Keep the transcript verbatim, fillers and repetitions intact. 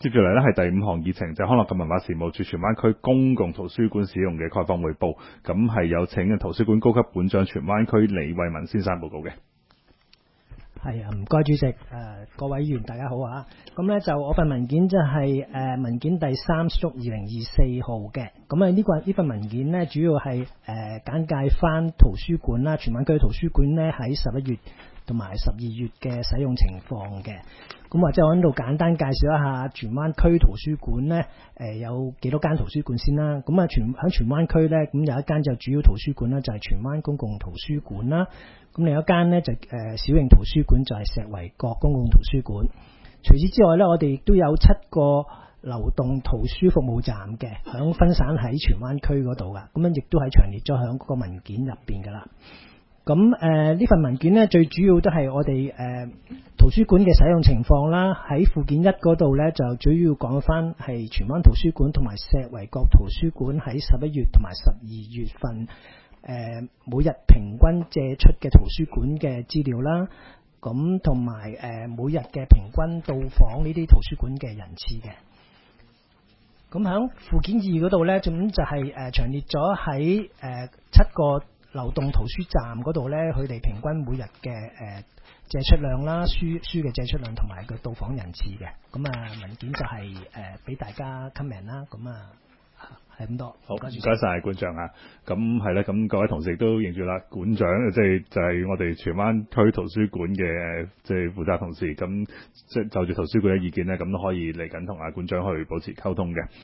接住嚟咧係第五項議程，就係康樂及文化事務處荃灣區公共圖書館使用嘅概況彙報。咁係有請嘅圖書館高級館長荃灣區李惠民先生報告嘅。 係啊，唔該主席，誒、呃、各位議員大家好啊。咁咧就我份文件就係、是、誒、呃、文件第三縮二零二四號嘅。咁啊呢個呢份文件咧主要係誒、呃、簡介翻圖書館啦，荃灣區圖書館咧喺十一月同埋十二月嘅使用情況嘅。咁或者我喺度簡單介紹一下荃灣區圖書館咧，誒、呃、有幾多間圖書館先啦。咁啊荃喺荃灣區咧，咁有一間就主要圖書館啦，就係、是、荃灣公共圖書館啦。咁另一間咧就誒、呃、小型圖書館就係石圍角公共圖書館。除此之外咧，我哋亦都有七個流動圖書服務站嘅，響分散喺荃灣區嗰度噶。咁樣亦都係詳列咗響嗰個文件入邊噶啦。咁誒呢份文件咧，最主要都係我哋誒、呃、圖書館嘅使用情況啦。喺附件一嗰度咧，就主要講翻係荃灣圖書館同埋石圍角圖書館喺十一月同埋十二月份誒、呃、每日平均借出嘅圖書館嘅資料啦。咁同埋誒每日嘅平均到訪呢啲圖書館嘅人次嘅。咁喺附件二嗰度咧，咁就係誒詳列咗喺誒七個流動圖書站嗰度咧，佢哋平均每日嘅誒借出量啦，書書嘅借出量同埋個到訪人次嘅。咁啊文件就係誒俾大家 comment 啦。咁啊係咁多。 好，唔該晒館長啊。咁係咧，咁各位同事亦都認住啦，館長即係就係、是、我哋荃灣區圖書館嘅即係負責同事。咁即係就住圖書館嘅意見咧，咁都可以嚟緊同阿館長去保持溝通嘅。